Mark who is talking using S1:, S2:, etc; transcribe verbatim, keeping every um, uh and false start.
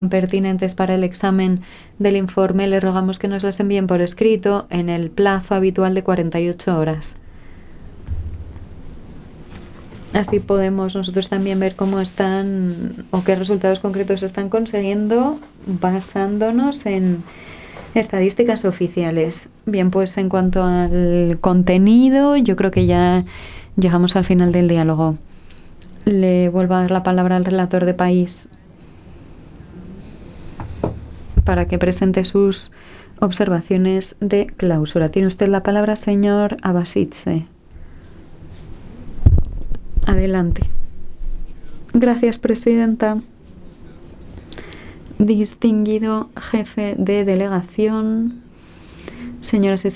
S1: pertinentes para el examen del informe, le rogamos que nos las envíen por escrito en el plazo habitual de cuarenta y ocho horas. Así podemos nosotros también ver cómo están o qué resultados concretos están consiguiendo basándonos en estadísticas oficiales. Bien, pues en cuanto al contenido, yo creo que ya llegamos al final del diálogo. Le vuelvo a dar la palabra al relator de país para que presente sus observaciones de clausura. Tiene usted la palabra, señor Abasitze. Adelante. Gracias, presidenta. Distinguido jefe de delegación, señoras y